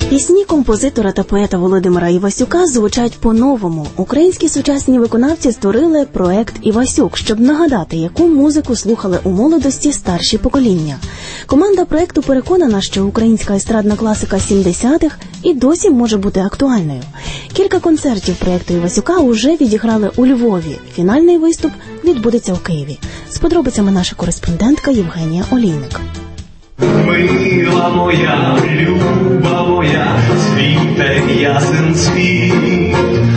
Пісні композитора та поета Володимира Івасюка звучать по-новому. Українські сучасні виконавці створили проект «Івасюк», щоб нагадати, яку музику слухали у молодості старші покоління. Команда проекту переконана, що українська естрадна класика 70-х і досі може бути актуальною. Кілька концертів проекту «Івасюка» уже відіграли у Львові. Фінальний виступ відбудеться у Києві. З подробицями наша кореспондентка Євгенія Олійник. Мила моя, люба моя, світе ясен світ,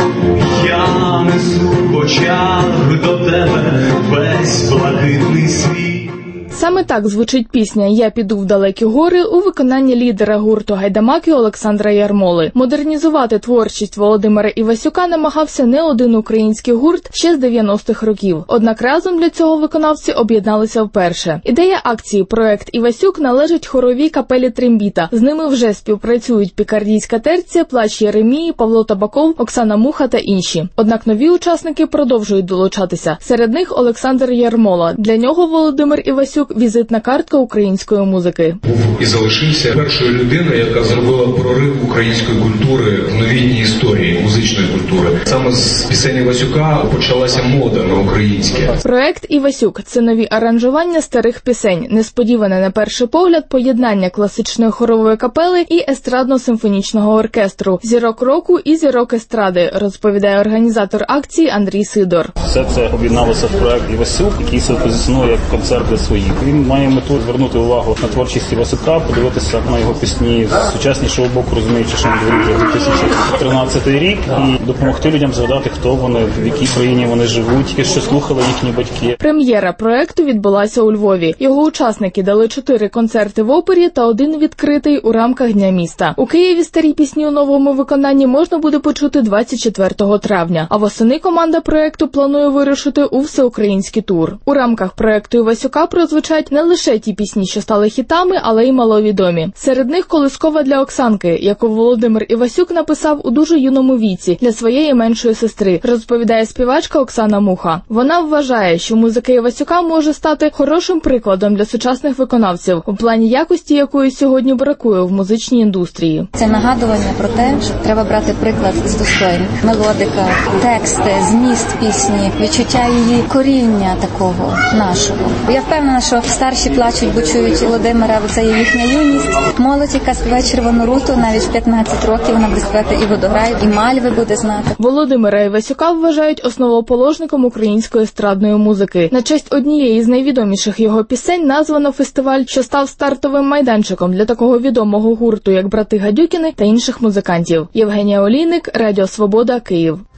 я несу в очах до тебе весь блакитний світ. Саме так звучить пісня «Я піду в далекі гори» у виконанні лідера гурту «Гайдамаки» Олександра Ярмоли. Модернізувати творчість Володимира Івасюка намагався не один український гурт ще з 90-х років. Однак разом для цього виконавці об'єдналися вперше. Ідея акції «Проект Івасюк» належить хоровій капелі «Трембіта». З ними вже співпрацюють Пікардійська терція, Плач Єремії, Павло Табаков, Оксана Муха та інші. Однак нові учасники продовжують долучатися. Серед них Олександр Ярмола. Для нього Володимир Івасюк – візитна картка української музики. Був і залишився першою людиною, яка зробила прорив української культури в новітній історії музичної культури. Саме з пісень Івасюка почалася мода на українське. Проект «Івасюк» – це нові аранжування старих пісень, несподіване на перший погляд поєднання класичної хорової капели і естрадно-симфонічного оркестру, зірок року і зірок естради, розповідає організатор акції Андрій Сидор. Все це об'єдналося в проект «Івасюк», який себе позиціонує як концерт для своїх. Він має мету звернути увагу на творчість Івасюка, подивитися на його пісні з сучаснішого боку, розуміючи, що він говорить вже 2013 рік, і допомогти людям згадати, хто вони, в якій країні вони живуть, що слухали їхні батьки. Прем'єра проекту відбулася у Львові. Його учасники дали 4 концерти в опері та 1 відкритий у рамках Дня міста. У Києві старі пісні у новому виконанні можна буде почути 24 травня, а восени команда проекту планує вирушити у всеукраїнський тур. У рамках проекту Івасюка прозвучать не лише ті пісні, що стали хітами, але й маловідомі. Серед них «Колискова для Оксанки», яку Володимир Івасюк написав у дуже юному віці для своєї меншої сестри, розповідає співачка Оксана Муха. Вона вважає, що музика Івасюка може стати хорошим прикладом для сучасних виконавців, у плані якості якої сьогодні бракує в музичній індустрії. Це нагадування про те, що треба брати приклад з достойних. Мелодика, тексти, зміст пісні, відчуття її коріння такого нашого. Я впевнена, що старші плачуть, бо чують Володимира, бо це є їхня юність. Молодь, яка співає «Червону руту», навіть в 15 років вона буде співати і «Водограй», і «Мальви» буде знати. Володимира Івасюка вважають основоположником української естрадної музики. На честь однієї з найвідоміших його пісень названо фестиваль, що став стартовим майданчиком для такого відомого гурту, як брати Гадюкіни та інших музикантів. Євгенія Олійник, Радіо Свобода, Київ.